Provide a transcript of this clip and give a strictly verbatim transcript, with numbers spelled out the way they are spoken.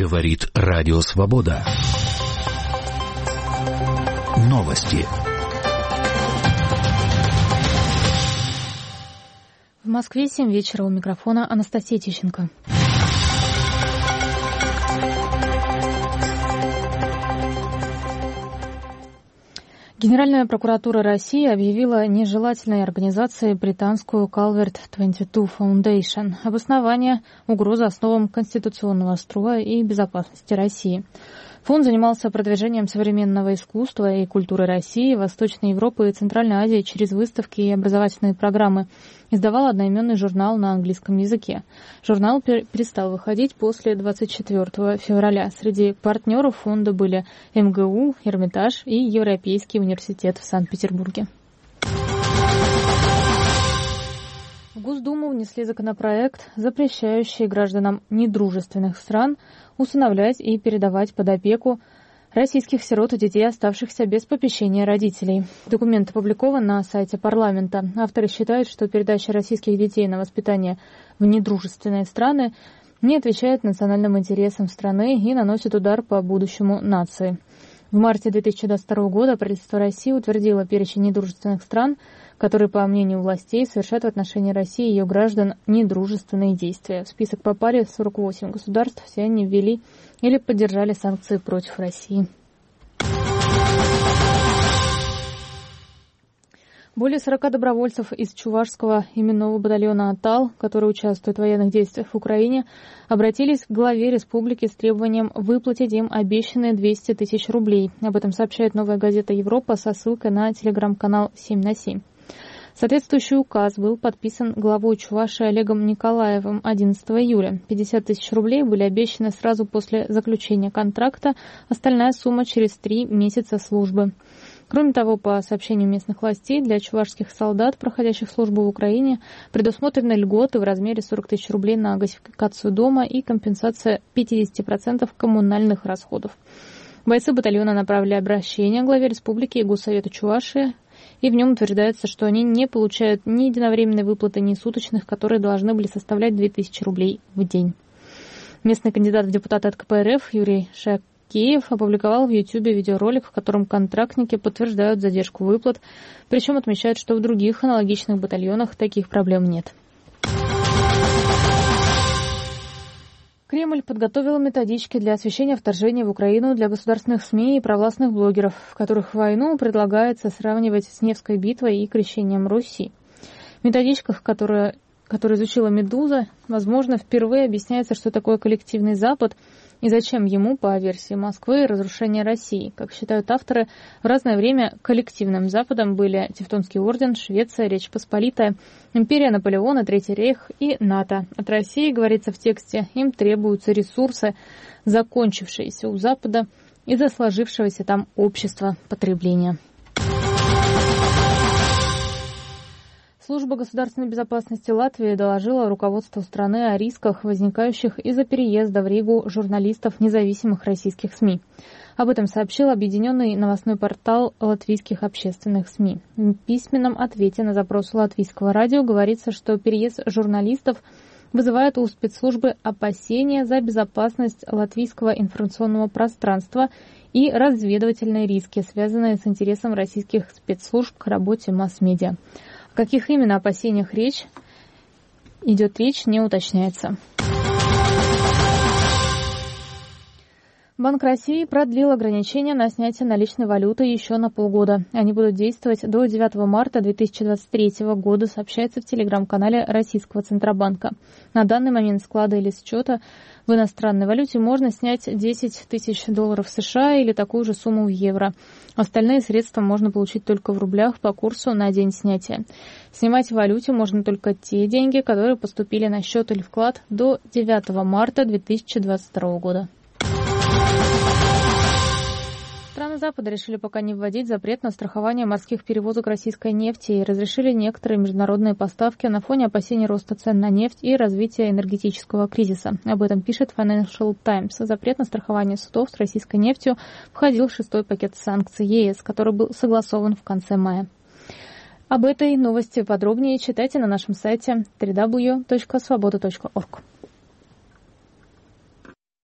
Говорит Радио Свобода. Новости. В Москве семь вечера, у микрофона Анастасия Тищенко. Генеральная прокуратура России объявила нежелательной организацией британскую Calvert двадцать два Foundation. Обоснование – угроза основам конституционного строя и безопасности России. Фонд занимался продвижением современного искусства и культуры России, Восточной Европы и Центральной Азии через выставки и образовательные программы. Издавал одноименный журнал на английском языке. Журнал перестал выходить после двадцать четвёртого февраля. Среди партнеров фонда были эм гэ у, Эрмитаж и Европейский университет в Санкт-Петербурге. В Госдуму внесли законопроект, запрещающий гражданам недружественных стран усыновлять и передавать под опеку российских сирот и детей, оставшихся без попечения родителей. Документ опубликован на сайте парламента. Авторы считают, что передача российских детей на воспитание в недружественные страны не отвечает национальным интересам страны и наносит удар по будущему нации. В марте две тысячи двадцать второго года правительство России утвердило перечень недружественных стран, которые, по мнению властей, совершают в отношении России и ее граждан недружественные действия. В список попали сорок восемь государств, все они ввели или поддержали санкции против России. Более сорока добровольцев из Чувашского именного батальона «Атал», которые участвуют в военных действиях в Украине, обратились к главе республики с требованием выплатить им обещанные двести тысяч рублей. Об этом сообщает «Новая газета Европа» со ссылкой на телеграм-канал семь на семь. Соответствующий указ был подписан главой Чувашии Олегом Николаевым одиннадцатого июля. пятьдесят тысяч рублей были обещаны сразу после заключения контракта, остальная сумма через три месяца службы. Кроме того, по сообщению местных властей, для чувашских солдат, проходящих службу в Украине, предусмотрены льготы в размере сорок тысяч рублей на газификацию дома и компенсация пятьдесят процентов коммунальных расходов. Бойцы батальона направили обращение главе республики и Госсовету Чувашии, и в нем утверждается, что они не получают ни единовременной выплаты, ни суточных, которые должны были составлять две тысячи рублей в день. Местный кандидат в депутаты от ка пэ эр эф Юрий Шакеев опубликовал в Ютьюбе видеоролик, в котором контрактники подтверждают задержку выплат, причем отмечают, что в других аналогичных батальонах таких проблем нет. Кремль подготовил методички для освещения вторжения в Украину для государственных СМИ и провластных блогеров, в которых войну предлагается сравнивать с Невской битвой и крещением Руси. В методичках, которые, которые изучила «Медуза», возможно, впервые объясняется, что такое коллективный Запад и зачем ему, по версии Москвы, разрушение России. Как считают авторы, в разное время коллективным Западом были Тевтонский орден, Швеция, Речь Посполитая, империя Наполеона, Третий рейх и НАТО. От России, говорится в тексте, им требуются ресурсы, закончившиеся у Запада из-за сложившегося там общества потребления. Служба государственной безопасности Латвии доложила руководству страны о рисках, возникающих из-за переезда в Ригу журналистов независимых российских СМИ. Об этом сообщил объединенный новостной портал латвийских общественных СМИ. В письменном ответе на запрос латвийского радио говорится, что переезд журналистов вызывает у спецслужбы опасения за безопасность латвийского информационного пространства и разведывательные риски, связанные с интересом российских спецслужб к работе масс-медиа. О каких именно опасениях речь идет речь, не уточняется. Банк России продлил ограничения на снятие наличной валюты еще на полгода. Они будут действовать до девятого марта две тысячи двадцать третьего года, сообщается в телеграм-канале Российского Центробанка. На данный момент склада или счета в иностранной валюте можно снять десять тысяч долларов США или такую же сумму в евро. Остальные средства можно получить только в рублях по курсу на день снятия. Снимать в валюте можно только те деньги, которые поступили на счет или вклад до девятого марта две тысячи двадцать второго года. Страны Запада решили пока не вводить запрет на страхование морских перевозок российской нефти и разрешили некоторые международные поставки на фоне опасений роста цен на нефть и развития энергетического кризиса. Об этом пишет Financial Times. Запрет на страхование судов с российской нефтью входил в шестой пакет санкций е эс, который был согласован в конце мая. Об этой новости подробнее читайте на нашем сайте дабл ю дабл ю дабл ю точка свобода точка орг.